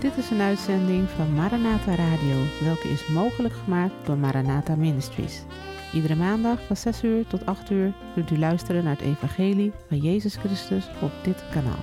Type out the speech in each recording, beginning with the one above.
Dit is een uitzending van Maranatha Radio, welke is mogelijk gemaakt door Maranatha Ministries. Iedere maandag van 6 uur tot 8 uur kunt u luisteren naar het evangelie van Jezus Christus op dit kanaal.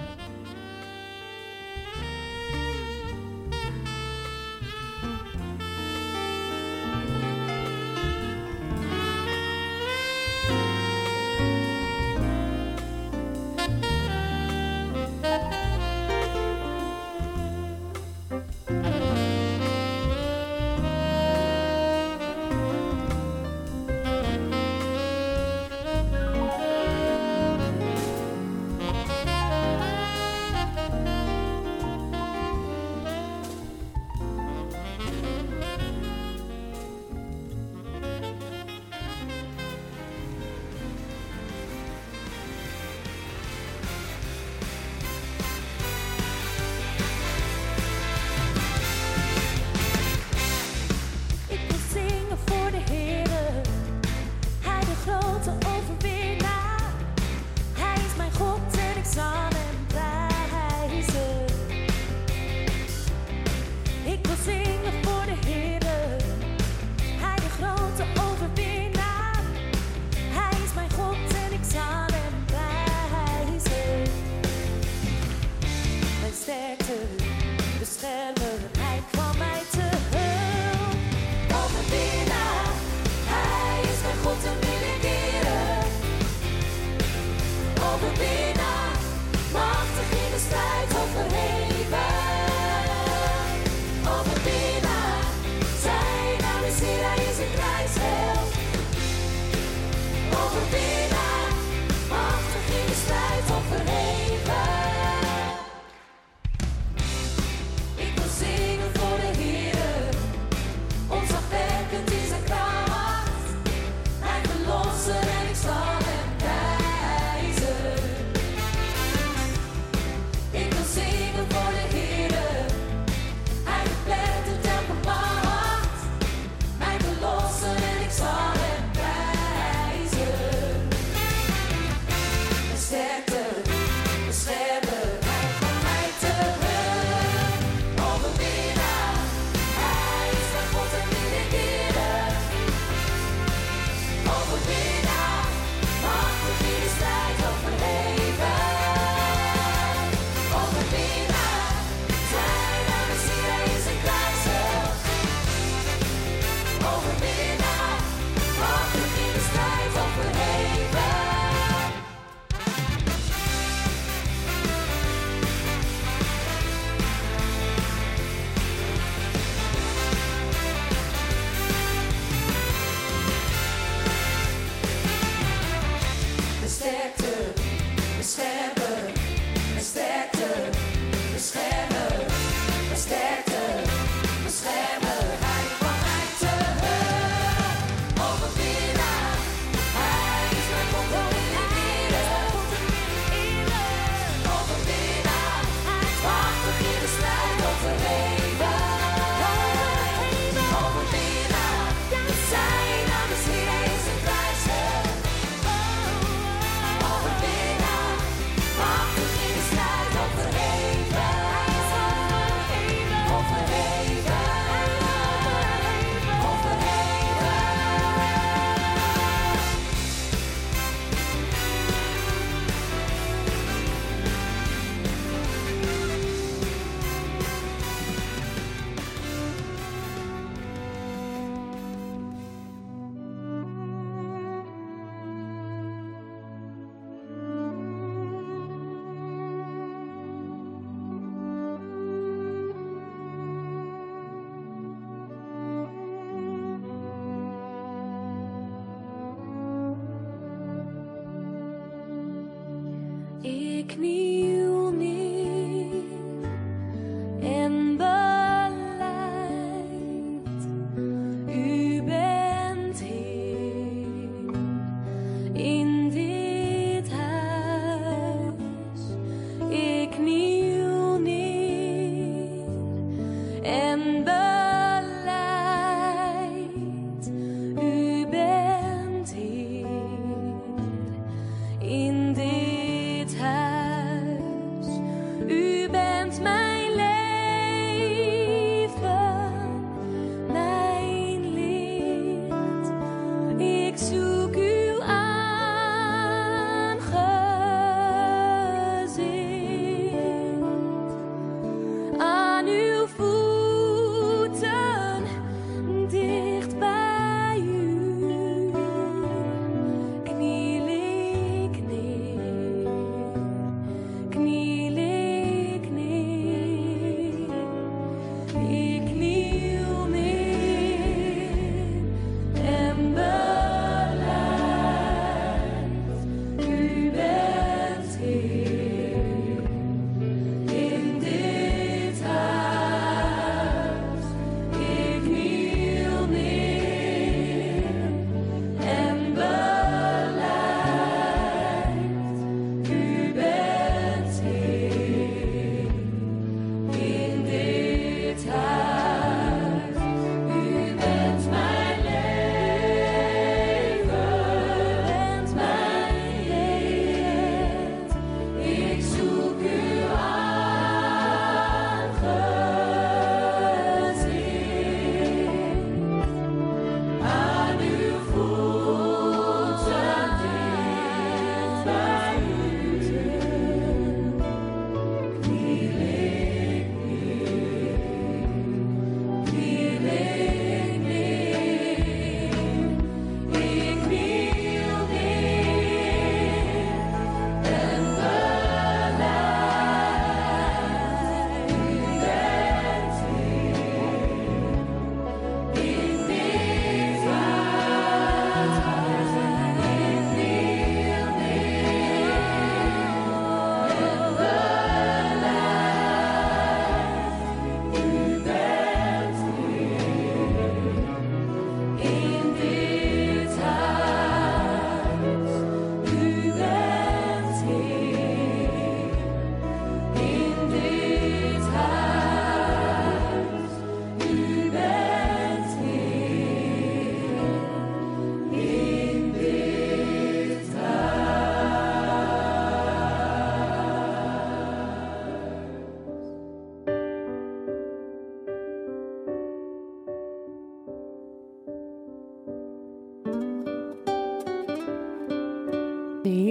U bent mijn leven.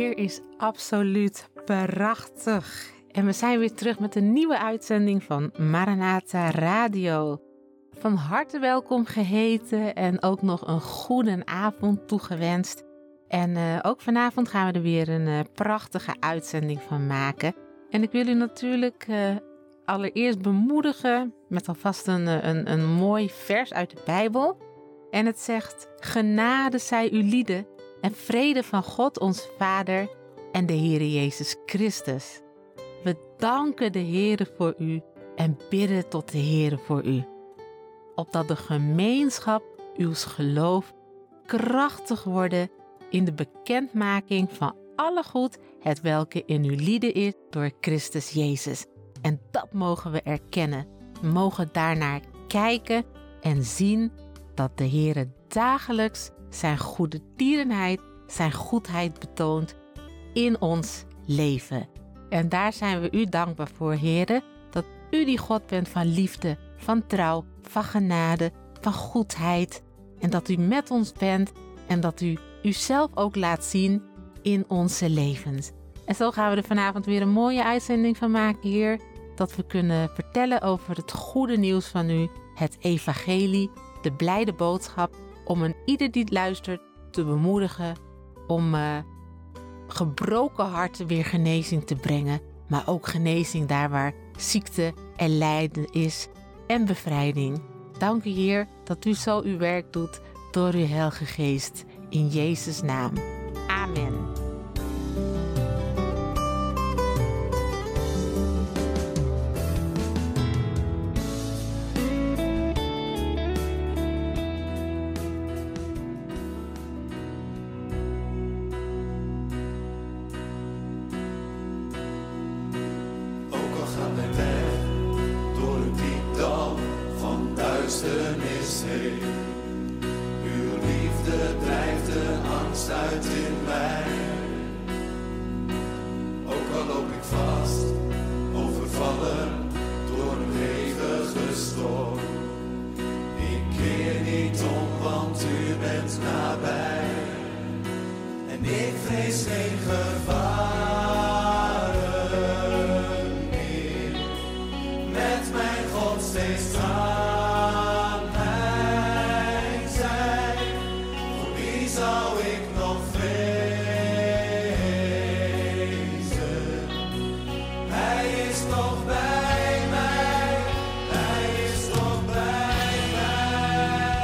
weer is absoluut prachtig. En we zijn weer terug met een nieuwe uitzending van Maranatha Radio. Van harte welkom geheten en ook nog een goede avond toegewenst. En ook vanavond gaan we er weer een prachtige uitzending van maken. En ik wil u natuurlijk allereerst bemoedigen met alvast een mooi vers uit de Bijbel. En het zegt: genade zij u lieden en vrede van God ons Vader en de Heere Jezus Christus. We danken de Heere voor u en bidden tot de Heere voor u. Opdat de gemeenschap uws geloof krachtig worden in de bekendmaking van alle goed het welke in uw lieden is door Christus Jezus. En dat mogen we erkennen. We mogen daarnaar kijken en zien dat de Heere dagelijks zijn goede tierenheid, zijn goedheid betoont in ons leven. En daar zijn we u dankbaar voor, Heere, dat u die God bent van liefde, van trouw, van genade, van goedheid. En dat u met ons bent en dat u uzelf ook laat zien in onze levens. En zo gaan we er vanavond weer een mooie uitzending van maken, Heer. Dat we kunnen vertellen over het goede nieuws van u, het evangelie, de blijde boodschap, om een ieder die luistert te bemoedigen, om gebroken harten weer genezing te brengen, maar ook genezing daar waar ziekte en lijden is en bevrijding. Dank u, Heer, dat u zo uw werk doet door uw Heilige Geest. In Jezus' naam. Amen.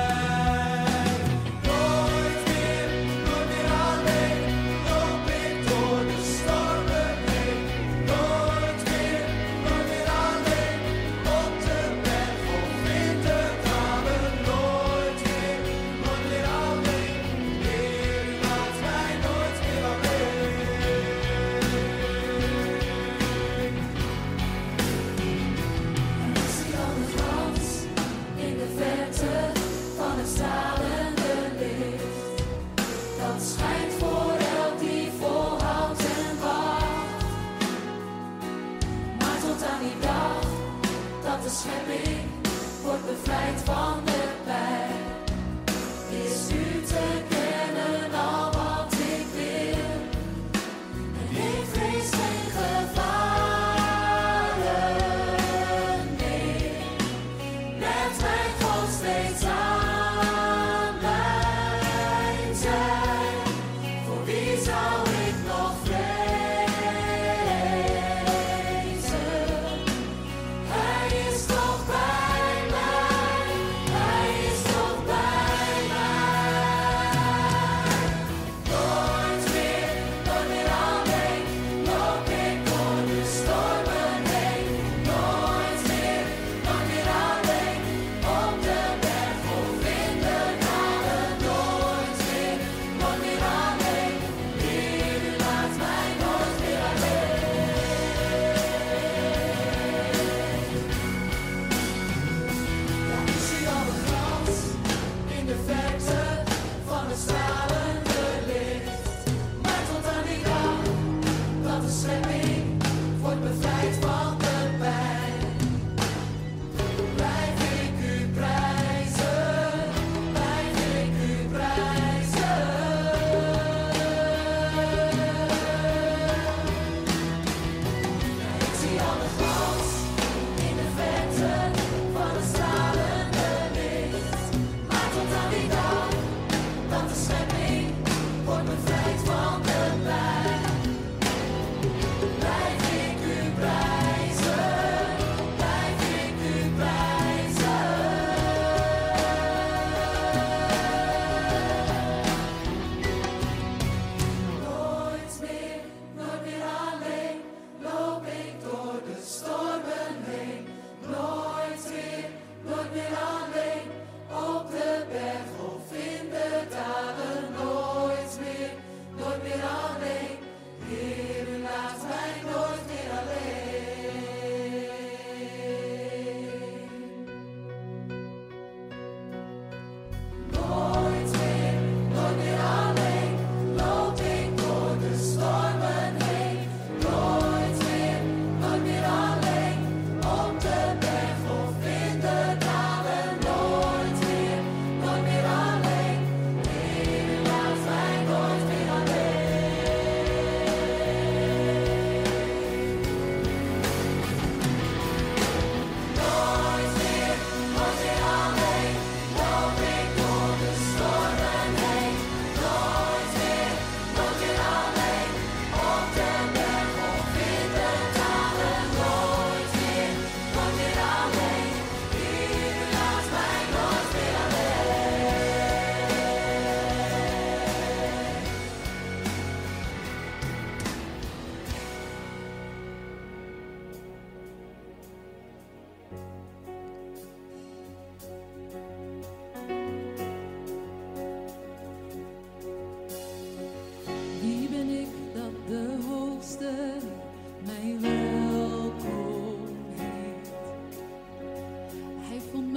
Nooit meer alleen, loop ik door.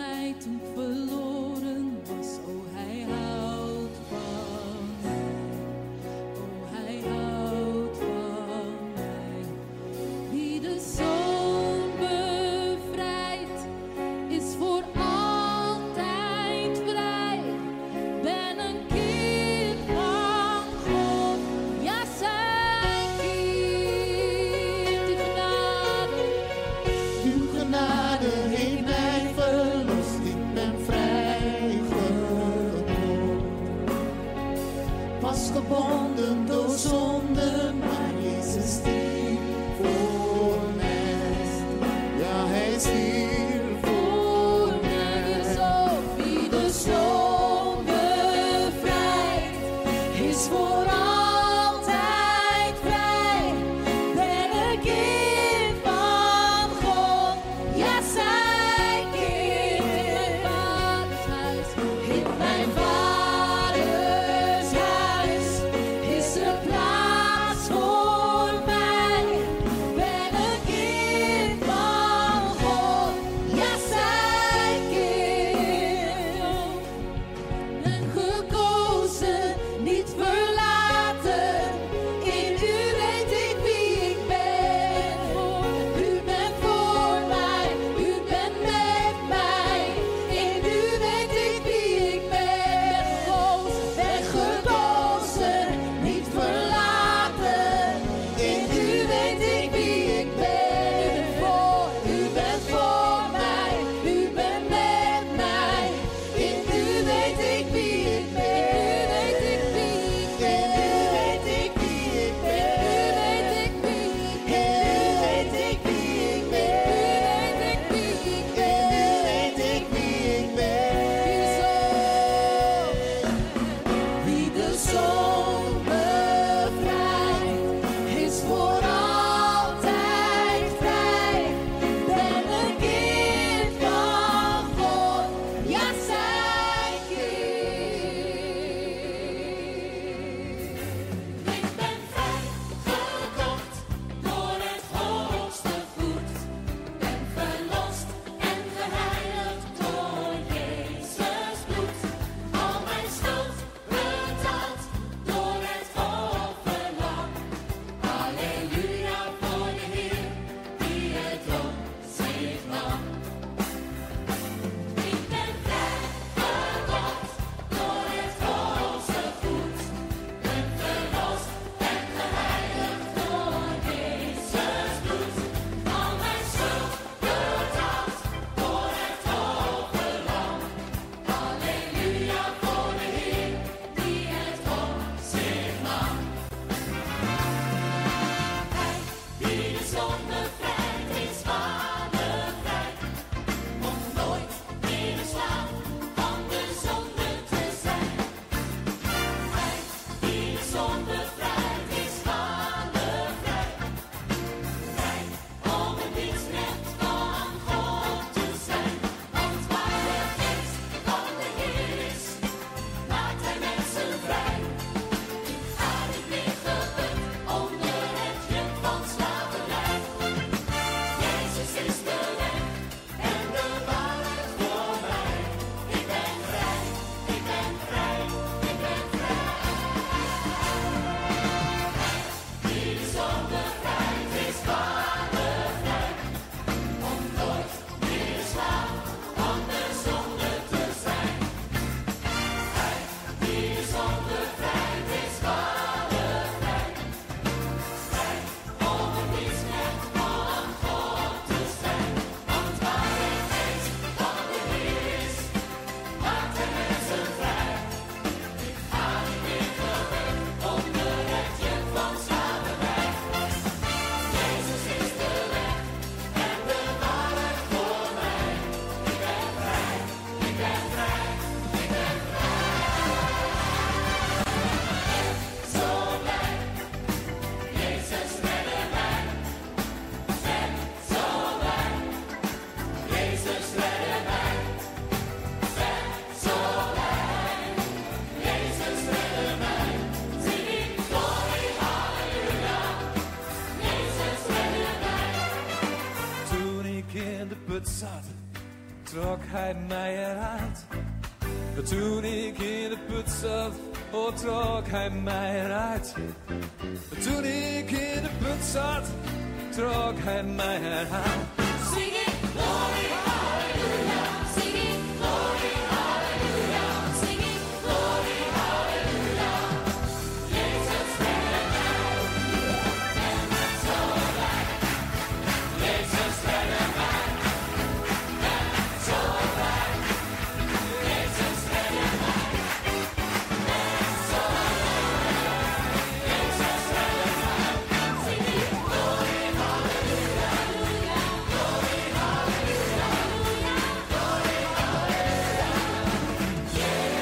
mij toen ik verloren was. Oh, hij houdt van mij. Oh, hij houdt van mij. Wie de Zoon bevrijdt, is voor altijd vrij. Ben een kind van God, ja, zijn kind. Die genade heeft mij verlost. Ik ben vrij. hij mij eruit. Toen ik in de put zat, trok hij mij eruit. Toen ik in de put zat, trok hij mij eruit. Singing glory, hallelujah. Singing glory, hallelujah. Singing glory, hallelujah. Jezus redde mij. En ben zo blij. Jezus redde mij. En ben zo blij. Jezus redde mij. Ben zo blij. Jezus redde mij. Singing glory, hallelujah. Glory, hallelujah. Glory, hallelujah.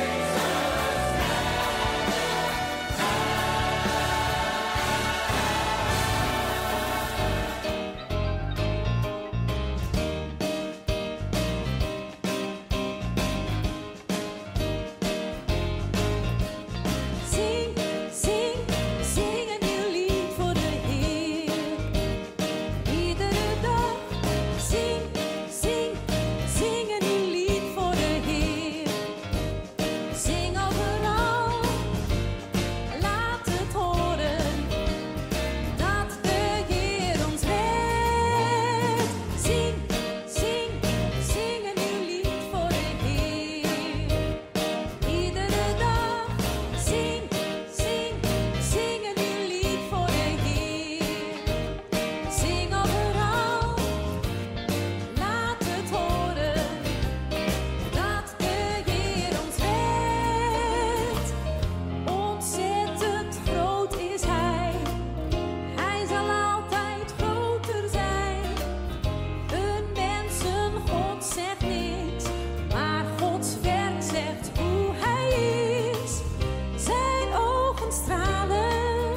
Zing, zing, zing een nieuw lied voor de Heer. Iedere dag, zing, zing, zing een nieuw lied voor de Heer. Zing overal, laat het horen, dat de Heer ons redt. Zing, zing, zing een nieuw lied voor de Heer. Iedere dag, zing, zing, zing een nieuw lied voor de Heer. Zing overal, laat het horen, dat de Heer ons redt. Ontzettend groot is Hij, Hij zal altijd groter zijn. Een mensengod zegt niks, maar Gods werk zegt hoe Hij is. Zijn ogen stralen,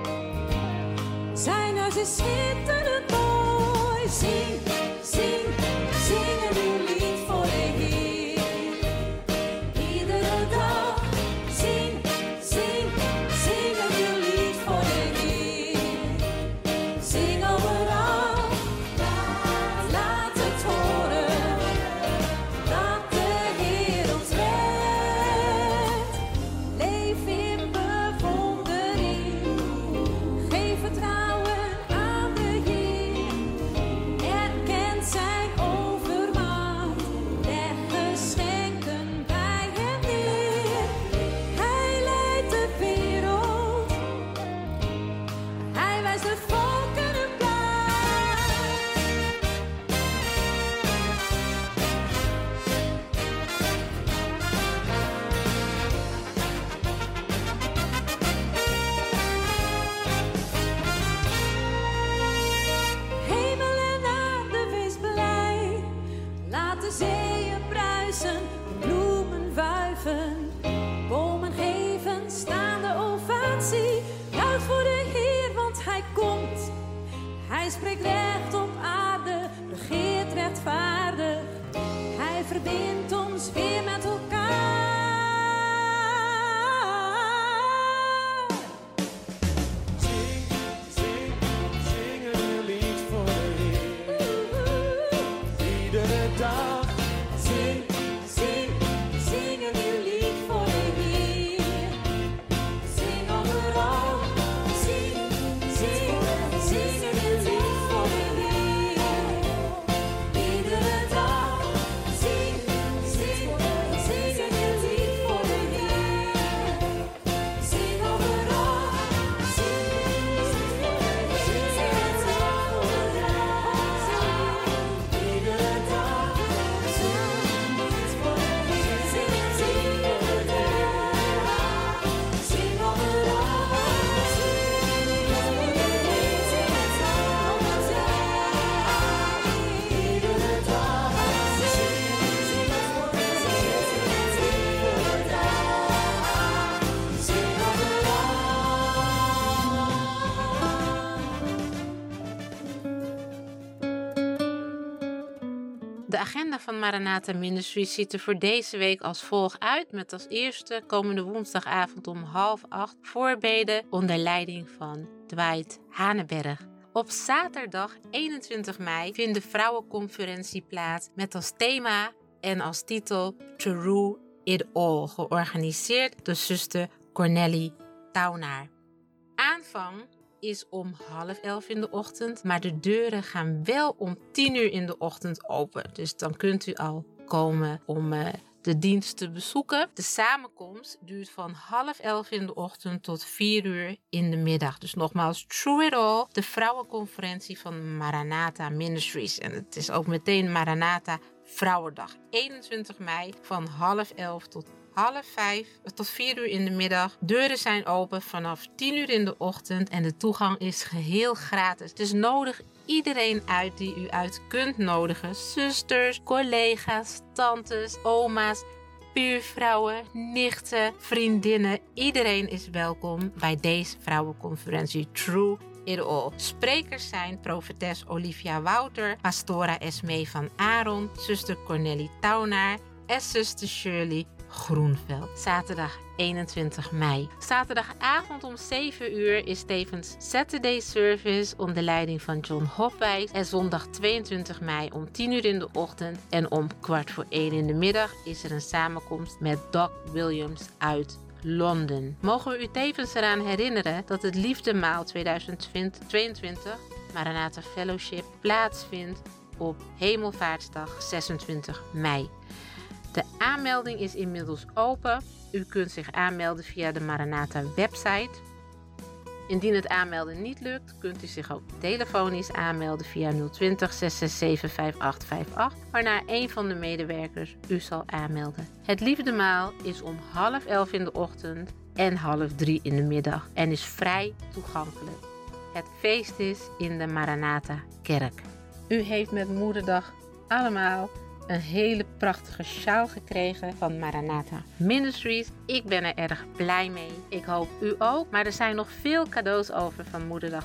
zijn huis is schitterend mooi. Zing, zing, zing een nieuw lied voor de Heer. Iedere dag, zing, zing, zing een nieuw lied voor de Heer. Zing overal, laat het horen, dat de Heer ons redt. Leef in bewondering, geef vertrouwen aan de Heer. Erken zijn overmacht, leg geschenken bij hem neer. Hij leidt de wereld, hij wijst de volken een plaats. Hemel en aarde, wees blij. Laat de zeeën bruisen, de bloemen wuiven. Bomen geven staande ovatie. Juich voor de Heer, want Hij komt. Hij spreekt recht op aarde, regeert rechtvaardig. Hij verbindt ons weer met elkaar. Zing, zing, zing een nieuw lied voor de Heer. Iedere dag, Zing, zing, zing een nieuw lied voor de Heer. Zing overal, zing, zing, zing een nieuw lied voor de Heer. Iedere dag, zing, zing, zing een nieuw lied voor de Heer. Zing overal, zing, zing een nieuw lied voor de Heer. Iedere dag, De agenda van Maranatha Ministries ziet er voor deze week als volgt uit, met als eerste komende woensdagavond om 7:30 voorbeden onder leiding van Dwight Haneberg. Op zaterdag 21 mei vindt de vrouwenconferentie plaats met als thema en als titel Through It All, georganiseerd door zuster Cornelie Taunaar. Aanvang is om 10:30 in de ochtend, maar de deuren gaan wel om 10:00 in de ochtend open. Dus dan kunt u al komen om de dienst te bezoeken. De samenkomst duurt van 10:30 in de ochtend tot 4:00 in de middag. Dus nogmaals, Through It All, de vrouwenconferentie van Maranatha Ministries. En het is ook meteen Maranatha Vrouwendag. 21 mei van 10:30 tot 4:30 tot 4:00 in de middag. Deuren zijn open vanaf 10:00 in de ochtend en de toegang is geheel gratis. Dus nodig iedereen uit die u uit kunt nodigen. Zusters, collega's, tantes, oma's, buurvrouwen, nichten, vriendinnen. Iedereen is welkom bij deze vrouwenconferentie Through It All. Sprekers zijn profetes Olivia Wouter, pastora Esmee van Aaron, zuster Cornelie Taunaar en zuster Shirley Groenveld. Zaterdag 21 mei. Zaterdagavond om 7 uur is tevens Saturday Service onder leiding van John Hopwijs. En zondag 22 mei om 10 uur in de ochtend en om 12:15 in de middag is er een samenkomst met Doc Williams uit Londen. Mogen we u tevens eraan herinneren dat het Liefdemaal 2022 Maranatha Fellowship plaatsvindt op Hemelvaartsdag 26 mei. De aanmelding is inmiddels open. U kunt zich aanmelden via de Maranatha website. Indien het aanmelden niet lukt, kunt u zich ook telefonisch aanmelden via 020 667 5858, waarna een van de medewerkers u zal aanmelden. Het Liefdemaal is om 10:30 in de ochtend en 2:30 in de middag en is vrij toegankelijk. Het feest is in de Maranatha kerk. U heeft met Moederdag allemaal een hele prachtige sjaal gekregen van Maranatha Ministries. Ik ben er erg blij mee. Ik hoop u ook. Maar er zijn nog veel cadeaus over van Moederdag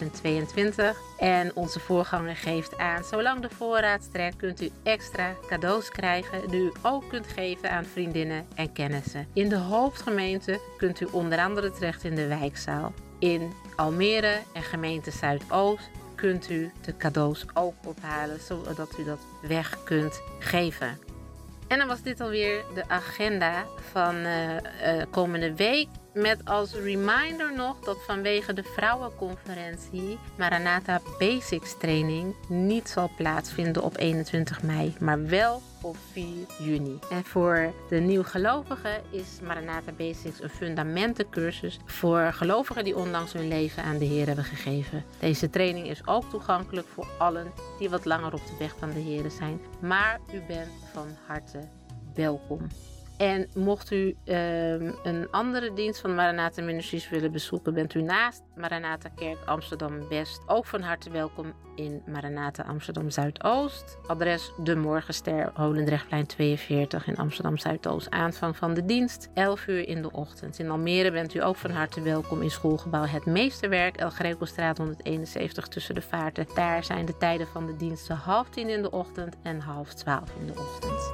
2022. En onze voorganger geeft aan, zolang de voorraad strekt, kunt u extra cadeaus krijgen die u ook kunt geven aan vriendinnen en kennissen. In de hoofdgemeente kunt u onder andere terecht in de wijkzaal. In Almere en gemeente Zuidoost kunt u de cadeaus ook ophalen, zodat u dat weg kunt geven. En dan was dit alweer de agenda van komende week. Met als reminder nog dat vanwege de vrouwenconferentie Maranatha Basics training niet zal plaatsvinden op 21 mei, maar wel op 4 juni. En voor de nieuwgelovigen is Maranatha Basics een fundamentencursus voor gelovigen die onlangs hun leven aan de Heer hebben gegeven. Deze training is ook toegankelijk voor allen die wat langer op de weg van de Heer zijn. Maar u bent van harte welkom. En mocht u een andere dienst van Maranatha Ministries willen bezoeken, bent u naast Maranatha Kerk Amsterdam West ook van harte welkom in Maranatha Amsterdam Zuidoost. Adres De Morgenster, Holendrechtplein 42 in Amsterdam Zuidoost. Aanvang van de dienst 11 uur in de ochtend. In Almere bent u ook van harte welkom in schoolgebouw Het Meesterwerk, El Grecostraat 171 tussen de vaarten. Daar zijn de tijden van de diensten 9:30 in de ochtend en 11:30 in de ochtend.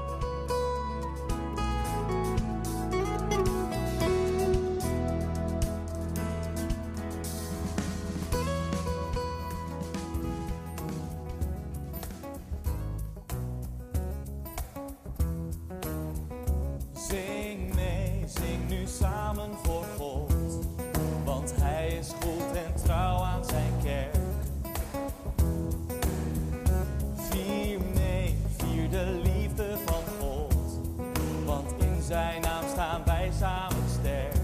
Zing mee, zing nu samen voor God, want Hij is goed en trouw aan zijn kerk. Vier mee, vier de liefde van God, want in zijn naam staan wij samen sterk.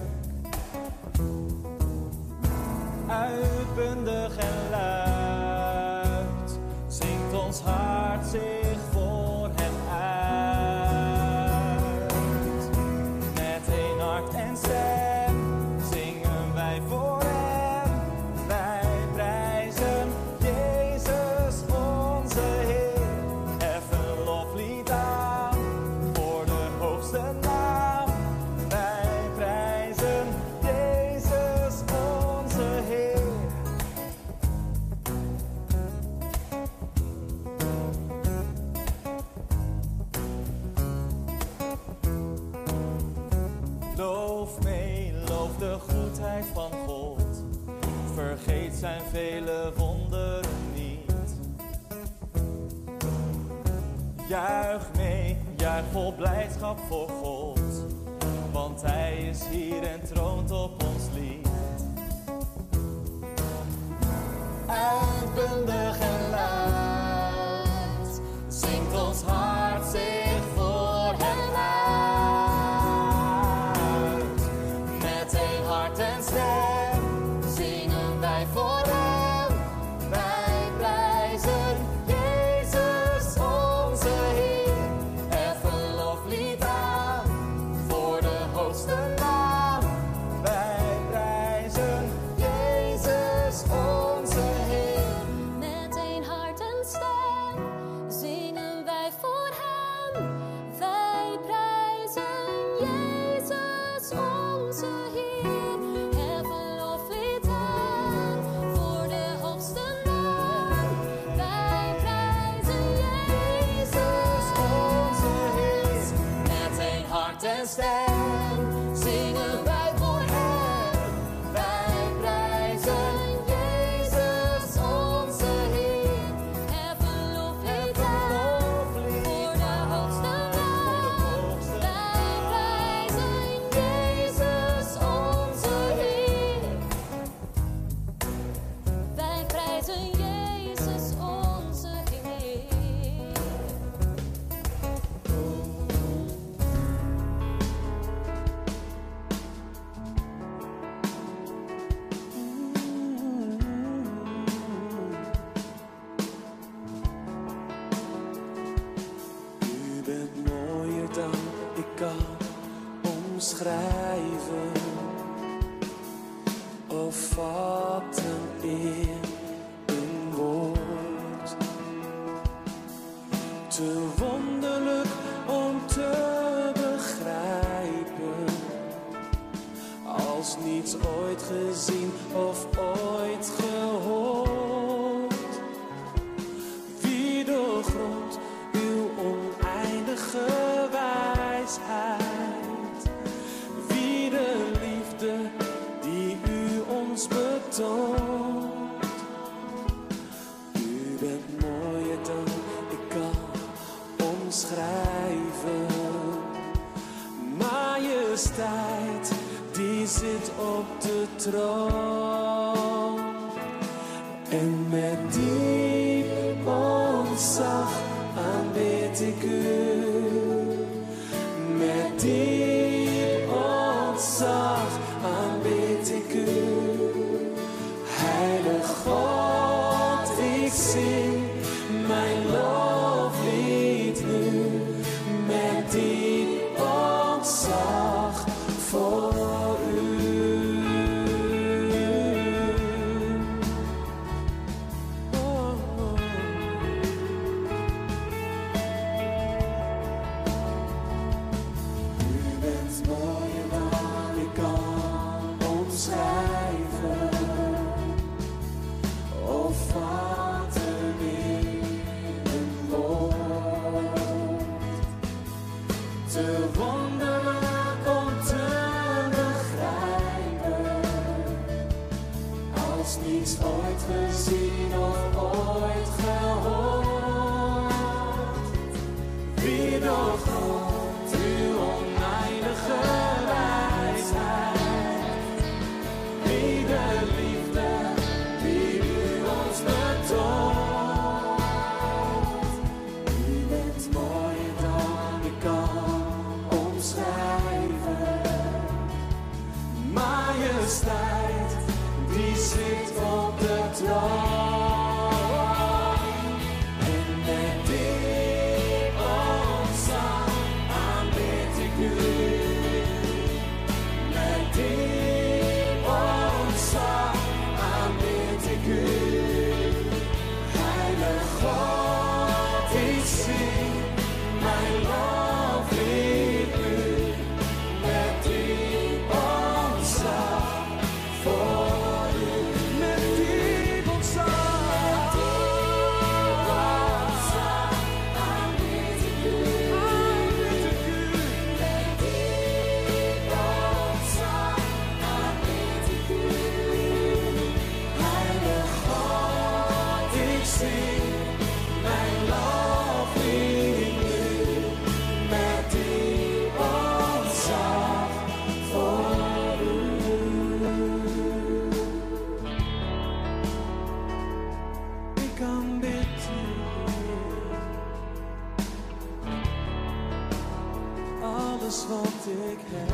Uitbundig en luid, zingt ons hart zich voor hem uit. Met één hart en stem zingen wij voor hem. Wij prijzen Jezus onze Heer. Hef een loflied aan voor de hoogste naam. Wij prijzen Jezus onze Heer. Loof mee, loof de goedheid van God. Vergeet zijn vele wonderen niet. Juich mee, Juich vol blijdschap voor God, want Hij is hier en troont op ons lied. Uitbundig en luid zingt ons hart zich voor Hem uit. Met één hart en stem zingen wij voor Hem. Wij prijzen Jezus onze Heer. Heffen loflied aan voor de hoogste naam. Wij prijzen Jezus onze Heer. Met één hart en stem zingen wij voor Hem. Wij prijzen Jezus onze Heer. Heffen loflied aan voor de hoogste naam. Wij prijzen Jezus onze Heer. Met één hart en stem zingen wij voor Hem. Wij prijzen Jezus onze Heer. Heffen loflied aan voor de hoogste naam. Wij prijzen Jezus onze Heer. Wij prijzen Jezus onze Heer. U bent mooier dan ik kan omschrijven of vatten in een woord. Te wonderlijk om te begrijpen, als niets ooit gezien of ooit gehoord. Wie doorgrondt uw oneindige wijsheid? Wie de liefde die u ons betoont? U bent mooier dan ik kan omschrijven. Majesteit die zit op de troon. En met diep ontzag aanbid ik u. Met diep ontzag aanbid ik u. Heilig God, ik zing mijn loflied nu. Met diep ontzag voor u. U bent mooier dan ik kan omschrijven of vatten in een woord. Te wonderlijk om te begrijpen, als niets ooit gezien of ooit gehoord. Wie doorgrondt uw oneindige wijsheid? Wie de liefde die u ons betoont? U bent mooier dan ik kan omschrijven. Majesteit die zit op de troon. En met diep ontzag aanbid ik u. Met diep ontzag aanbid ik u. Heilig God, ik zing mijn loflied nu. Met diep ontzag alles wat ik heb.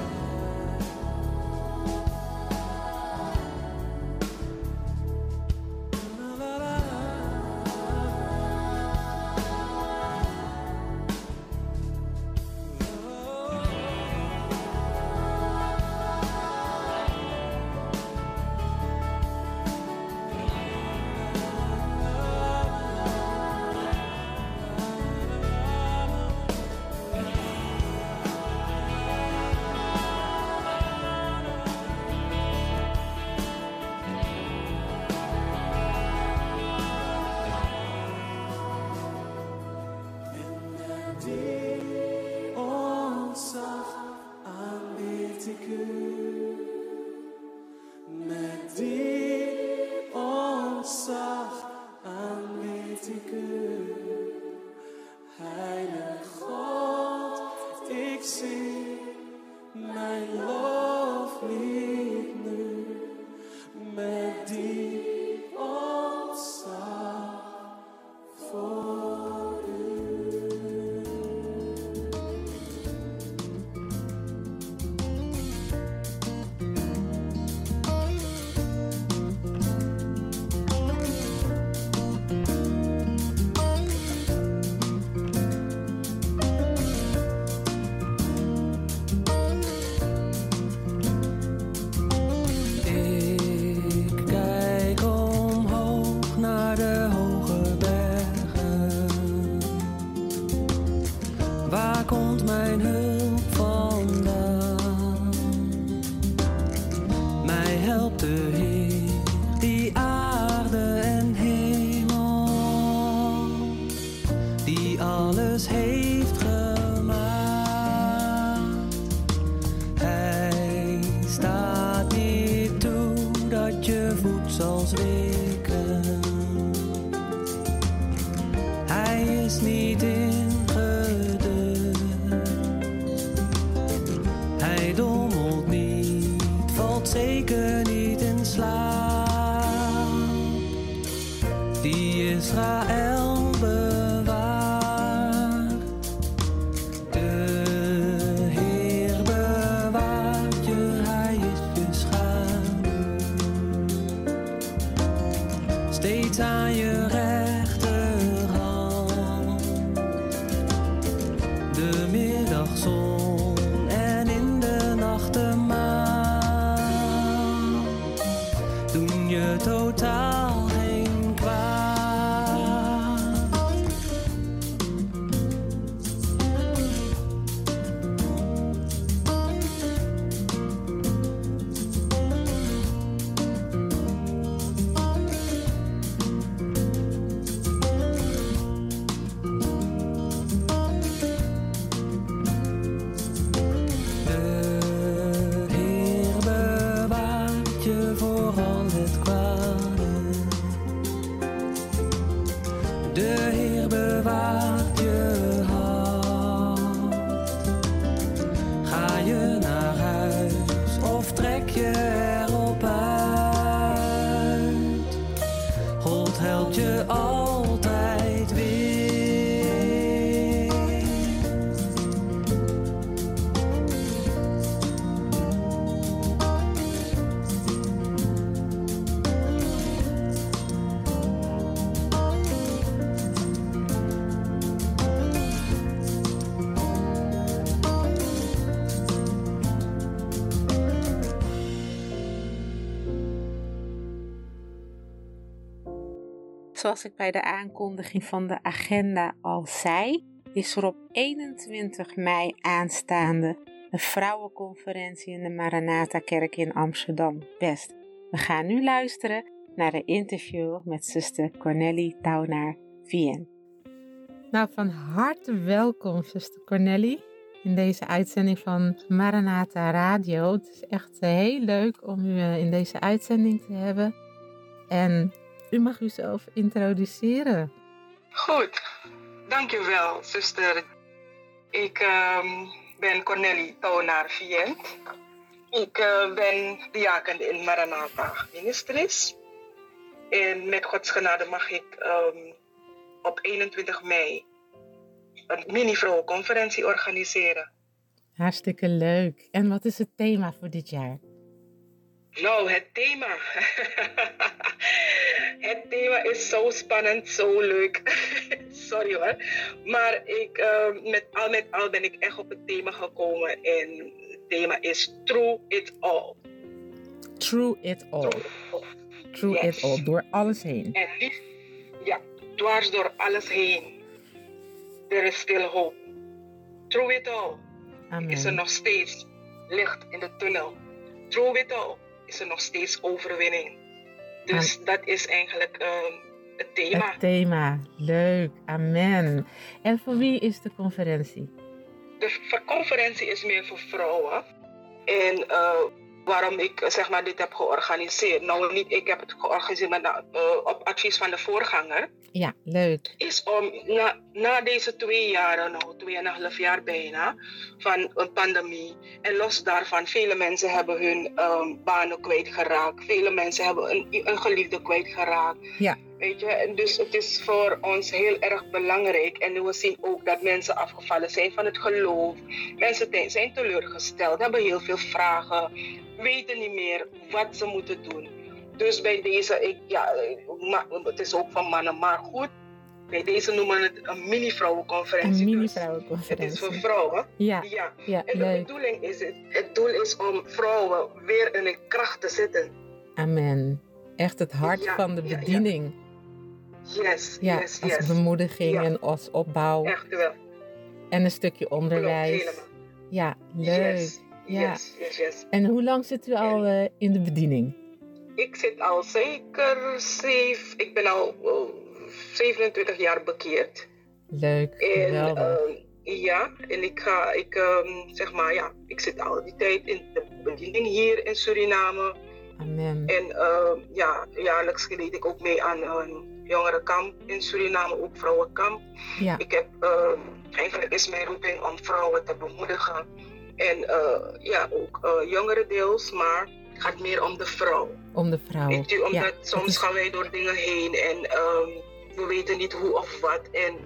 Zoals ik bij de aankondiging van de agenda al zei, is er op 21 mei aanstaande een vrouwenconferentie in de Maranatha-kerk in Amsterdam-West. We gaan nu luisteren naar een interview met zuster Cornelie Taunaar-Vien. Nou, van harte welkom, zuster Cornelie, in deze uitzending van Maranatha Radio. Het is echt heel leuk om u in deze uitzending te hebben. En u mag uzelf introduceren. Goed, dankjewel, zuster. Ik ben Cornelie Taunaar-Vien. Ik ben diaken in Maranatha Ministries. En met Gods genade mag ik op 21 mei een mini-vrouwenconferentie organiseren. Hartstikke leuk. En wat is het thema voor dit jaar? Nou, het thema. Het thema is zo spannend, zo leuk. Sorry hoor. Maar met al ben ik echt op het thema gekomen. En het thema is Through It All. Through It All. Through Yes. It All. Door alles heen. En ja, dwars door alles heen. Er is still hope. Through it all is er Amen. nog steeds licht in de tunnel. Through it all is er nog steeds overwinning. Dus dat is eigenlijk het thema. Het thema. Leuk. Amen. En voor wie is de conferentie? De conferentie is meer voor vrouwen. En waarom ik zeg maar dit heb georganiseerd. Nou, niet ik heb het georganiseerd, maar op advies van de voorganger. Ja, leuk. Is om na deze 2 jaren, nou 2,5 jaar bijna, van een pandemie. En los daarvan, vele mensen hebben hun banen kwijtgeraakt. Vele mensen hebben een geliefde kwijtgeraakt. Ja. Weet je, en dus het is voor ons heel erg belangrijk. En we zien ook dat mensen afgevallen zijn van het geloof. Mensen zijn teleurgesteld, hebben heel veel vragen, weten niet meer wat ze moeten doen. Dus bij deze, het is ook van mannen, maar goed. Bij deze noemen we het een mini-vrouwenconferentie. Een Dus mini-vrouwenconferentie. het is voor vrouwen. Ja, En de leuk. bedoeling is het doel is om vrouwen weer in hun kracht te zetten. Amen. Echt het hart Ja, van de ja, ja. bediening. Yes, Ja, yes, als yes. bemoediging Ja. en als opbouw. Echt wel. En een stukje Klopt, onderwijs. helemaal. Ja, leuk. Yes, Ja. yes. En hoe lang zit u al in de bediening? Ik zit al zeker ik ben al 27 jaar bekeerd. Leuk, En geweldig. ik zit al die tijd in de bediening hier in Suriname. Amen. En jaarlijks deed ik ook mee aan een jongerenkamp in Suriname, ook vrouwenkamp. Ja, Ik heb, eigenlijk is mijn roeping om vrouwen te bemoedigen. En ook jongeren deels, maar het gaat meer om de vrouw. om de vrouw. Weet u, omdat Ja, soms het is- gaan wij door dingen heen en we weten niet hoe of wat.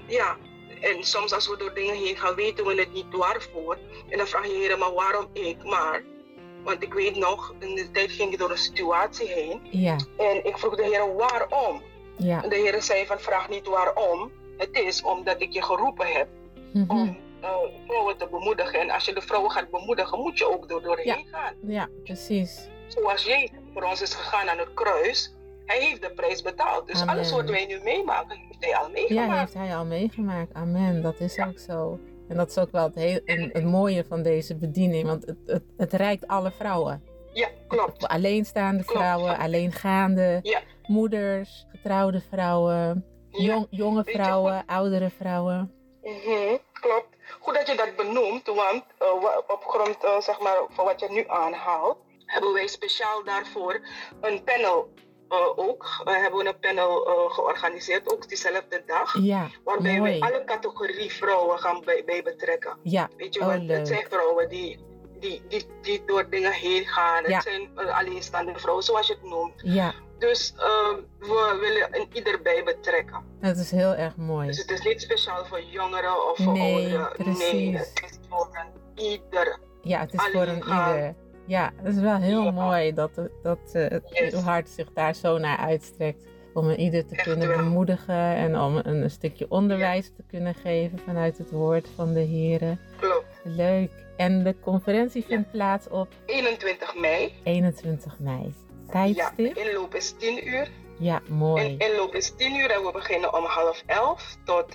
En soms als we door dingen heen gaan, weten we het niet waarvoor. En dan vraag je Heer, maar waarom ik? Want ik weet nog, in de tijd ging ik door een situatie heen. Ja, En ik vroeg de Heer, waarom? ja. En de Heer zei van, vraag niet waarom. Het is omdat ik je geroepen heb Mhm. om vrouwen te bemoedigen. En als je de vrouwen gaat bemoedigen, moet je ook doorheen gaan. Ja, precies. Zoals Jezus voor ons is gegaan aan het kruis. Hij heeft de prijs betaald. Dus Amen. alles wat wij nu meemaken, heeft hij al Ja, meegemaakt. heeft hij al meegemaakt. Amen, dat is ook zo. En dat is ook wel het mooie van deze bediening, want het reikt alle vrouwen. Ja, klopt. Alleenstaande Klopt. vrouwen, alleengaande, Ja. moeders, getrouwde vrouwen, Ja. jonge Weet je vrouwen, oudere vrouwen. Klopt. Goed dat je dat benoemt, want op grond van wat je nu aanhaalt, hebben wij speciaal daarvoor een panel hebben we een panel georganiseerd, ook diezelfde dag. Ja, Waarbij mooi. we alle categorie vrouwen gaan bij betrekken. Ja, Weet je, oh, want het leuk. zijn vrouwen die door dingen heen gaan. Ja. Het zijn alleenstaande vrouwen, zoals je het noemt. Ja, Dus we willen ieder bij betrekken. dat is heel erg mooi. Dus het is niet speciaal voor jongeren of voor Nee, ouderen. precies. Nee, het is voor ieder. Ja, het is voor een Alleengaan. ieder. Ja, het is wel heel Ja. mooi dat Yes. uw hart zich daar zo naar uitstrekt. Om een ieder te Echt kunnen wel. bemoedigen en om een stukje onderwijs te kunnen geven vanuit het woord van de Heer. Klopt. Leuk. En de conferentie vindt plaats op 21 mei. 21 mei. Ja, Tijdstip? de inloop is 10 uur. Ja, mooi. De inloop is 10 uur en we beginnen om 11:30 tot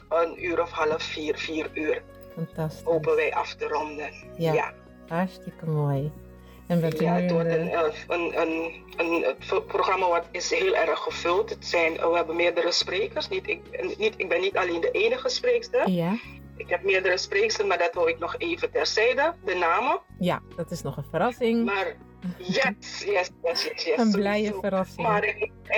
4 uur. Fantastisch. Hopen wij af te ronden. Ja. Hartstikke mooi. En bent u Ja, nu het in wordt de... een programma is heel erg gevuld. We hebben meerdere sprekers. Ik ben niet alleen de enige spreekster. Ja? Ik heb meerdere spreeksters, maar dat hou ik nog even terzijde. De namen. Ja, dat is nog een verrassing. Maar yes. Een blije sowieso. verrassing. Maar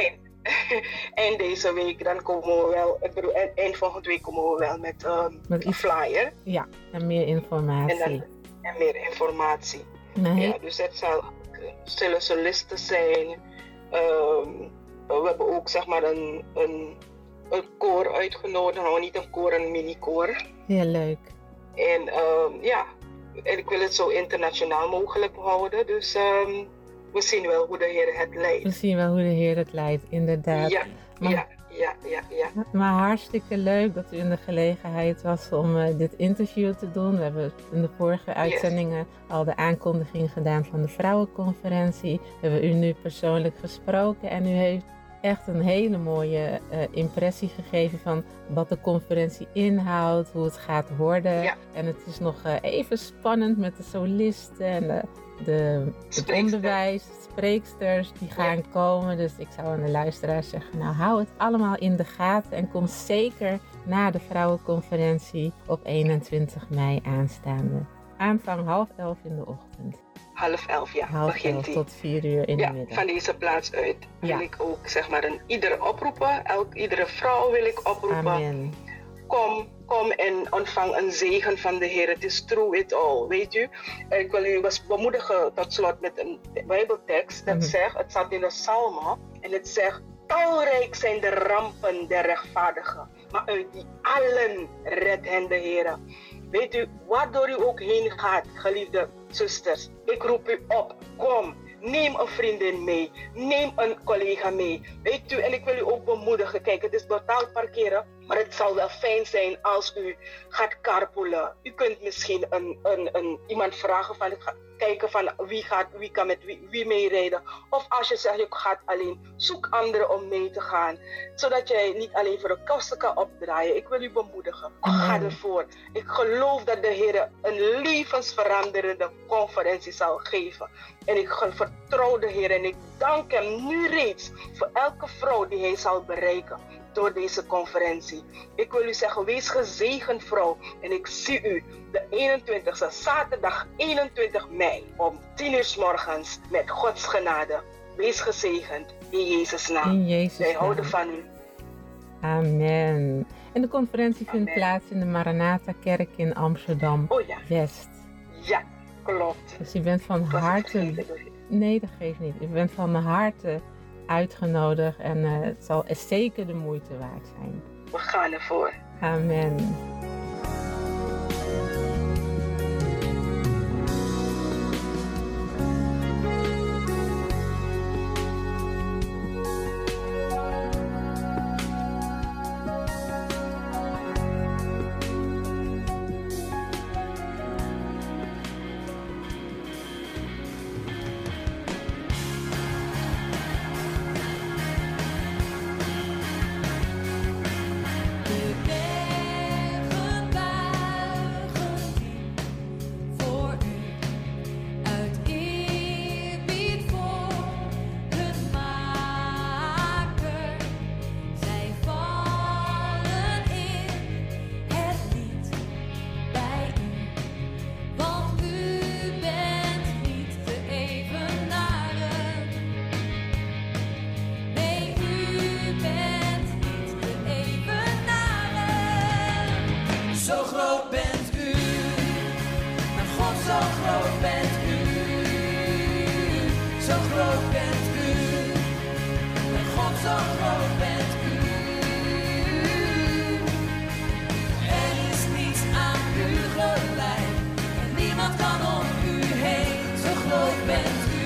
eind deze week, dan komen we wel, eind volgende week komen we wel met Met een iets- flyer Ja, en meer informatie. en meer informatie. Nee? Ja, dus het zullen solisten zijn. We hebben ook zeg maar een koor uitgenodigd. Nou, niet een koor, een mini-koor. Heel leuk. En En ik wil het zo internationaal mogelijk houden. Dus we zien wel hoe de Heer het leidt. We zien wel hoe de Heer het leidt, inderdaad. Ja, Maar- ja. Maar hartstikke leuk dat u in de gelegenheid was om dit interview te doen. We hebben in de vorige uitzendingen al de aankondiging gedaan van de vrouwenconferentie. We hebben u nu persoonlijk gesproken en u heeft echt een hele mooie impressie gegeven van wat de conferentie inhoudt, hoe het gaat worden. Ja. En het is nog even spannend met de solisten en het Spreekster. onderwijs, spreeksters die gaan komen. Dus ik zou aan de luisteraars zeggen, nou hou het allemaal in de gaten en kom zeker na de vrouwenconferentie op 21 mei aanstaande. Aanvang 10:30 in de ochtend. 10:30, ja, 10:30 begint die. tot 4:00 in de Ja, middag. van deze plaats uit wil Ja. ik ook zeg maar iedere oproepen, iedere vrouw wil ik oproepen. Amen. Kom en ontvang een zegen van de Heer. Het is through it all, weet u. Ik wil u bemoedigen tot slot met een Bijbeltekst dat zegt, het staat in de Psalmen en het zegt, talrijk zijn de rampen der rechtvaardigen, maar uit die allen redt hen de Heer. Weet u, waardoor u ook heen gaat, geliefde zusters, ik roep u op, kom. Neem een vriendin mee. Neem een collega mee. Weet u, en ik wil u ook bemoedigen. Kijk, het is betaald parkeren. Maar het zal wel fijn zijn als u gaat carpoolen. U kunt misschien iemand vragen van... Kijken van wie kan met wie meerijden. Of als je zegt je gaat alleen, zoek anderen om mee te gaan. Zodat jij niet alleen voor de kosten kan opdraaien. Ik wil u bemoedigen. Ga ervoor. Ik geloof dat de Heer een levensveranderende conferentie zal geven. En ik vertrouw de Heer en ik dank hem nu reeds voor elke vrouw die hij zal bereiken door deze conferentie. Ik wil u zeggen, wees gezegend vrouw. En ik zie u de 21ste, zaterdag 21 mei om 10:00 's morgens met Gods genade. Wees gezegend in Jezus' naam. In Jezus' Wij naam. houden van u. Amen. En de conferentie vindt Amen. plaats in de Maranatha-kerk in Amsterdam Oh ja, West. ja, klopt. Dus u bent van Ik was het harte... vergeten door- Nee, dat geeft niet. U bent van harte uitgenodigd en het zal zeker de moeite waard zijn. We gaan ervoor. Amen. De bergen buigen voor u, uit eerbied voor hun maker. Zij vallen in het lied bij u, want u bent niet te evenaren. Nee, u bent niet te evenaren. Zo groot bent u, mijn God, zo groot bent u. Zo groot bent u, mijn God, zo groot bent u. Er is niets aan u gelijk, en niemand kan om u heen. Zo groot bent u.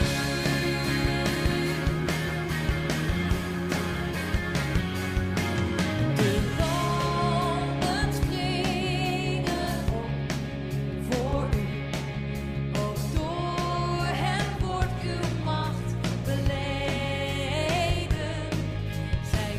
De landen springen op voor u, ook door hem wordt uw macht beleden. Zij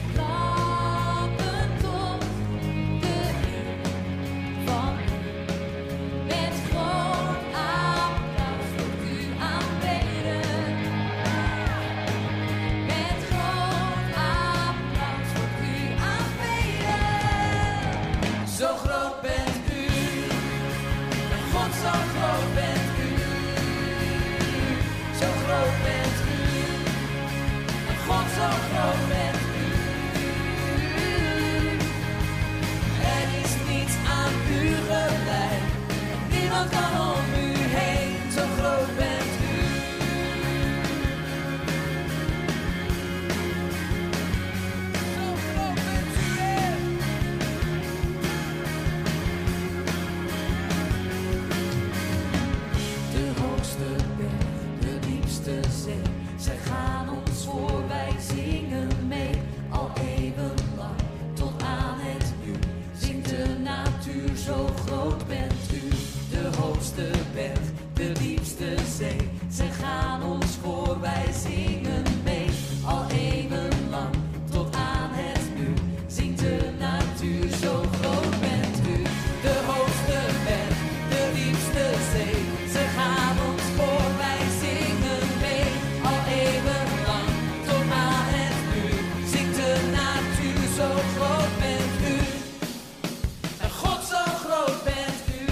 zee. Ze gaan ons voor, wij zingen mee. Al eeuwenlang tot aan het nu. Zingt de natuur, zo groot bent u. De hoogste berg, de diepste zee. Ze gaan ons voor, wij zingen mee. Al eeuwenlang tot aan het nu. Zingt de natuur, zo groot bent u. De hoogste berg, de diepste zee. Ze gaan ons voor, wij zingen mee. Al eeuwenlang tot aan het nu. Zingt de natuur, zo groot bent u. En God, zo groot bent u.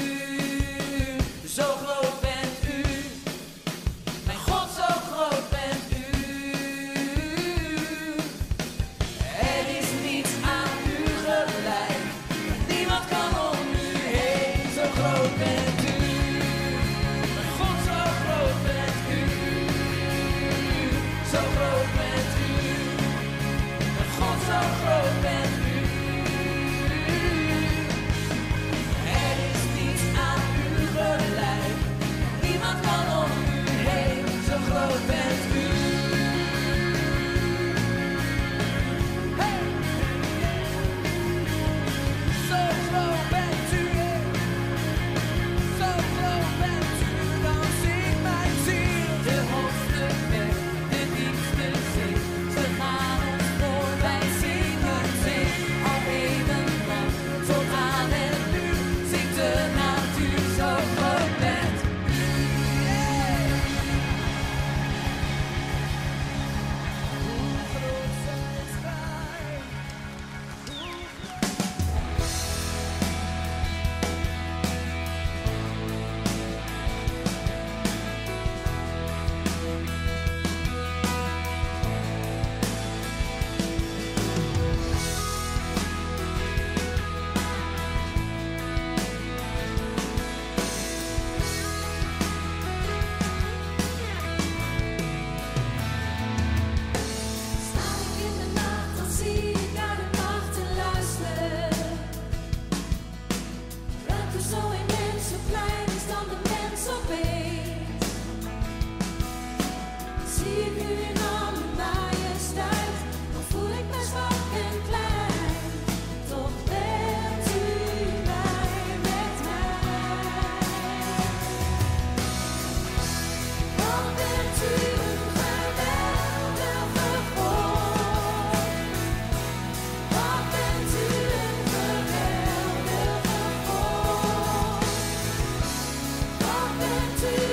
Zo groot bent u. Mijn God, zo groot bent u. Er is niets aan u gelijk. Niemand kan om u heen. Zo groot bent u. Mijn God, zo groot bent u. Zo groot bent u. Mijn God, zo groot bent u. Er is niets aan u gelijk. Niemand kan om u heen. Zo groot bent u. Hey! Zo groot bent u. Zo groot bent u. Dan zingt mijn ziel. De hoogste berg, de diepste zee. Ze gaan ons voor, wij zingen zee. Al eeuwenlang tot aan het nu. Zingt de natuur, zo groot bent u. Hoe groot zijt gij? Sta ik in de nacht, dan zie ik naar de nacht en luister. Ruimte zo immens, zo klein is dan de mens opeens. Zie ik nu in al uw majesteit, dan voel ik mij zwak en klein. Toch bent u bij met mij. Wat bent u een geweldige God. Wat bent u een geweldige God. Wat bent u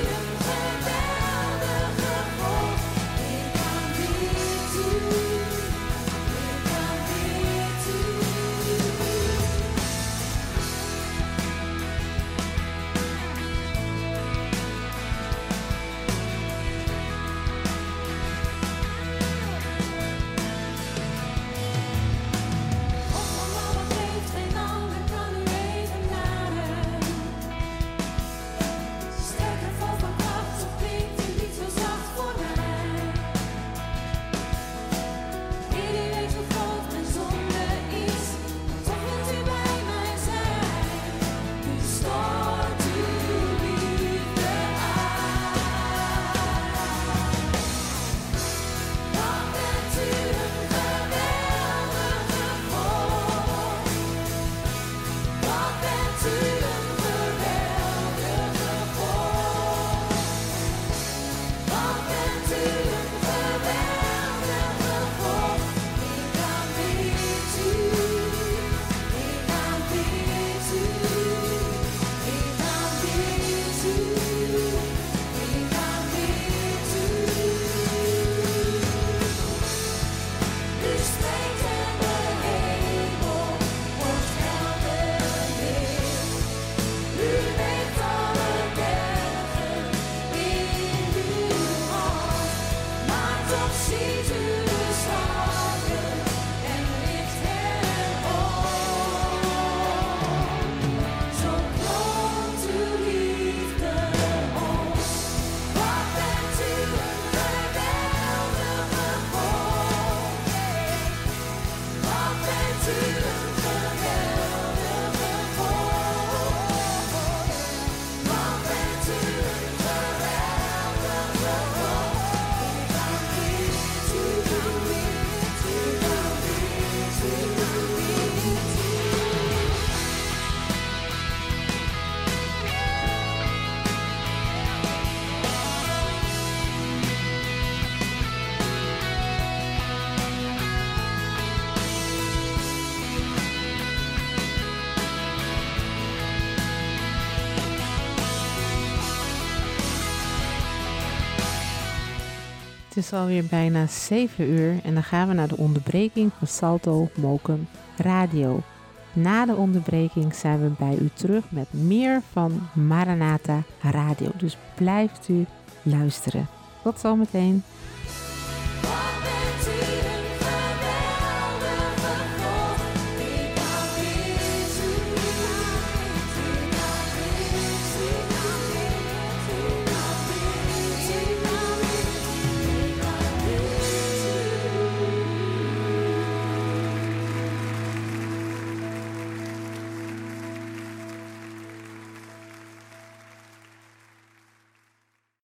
Het is alweer bijna 7 uur en dan gaan we naar de onderbreking van Salto Mokum Radio. Na de onderbreking zijn we bij u terug met meer van Maranatha Radio. Dus blijft u luisteren. Tot zometeen.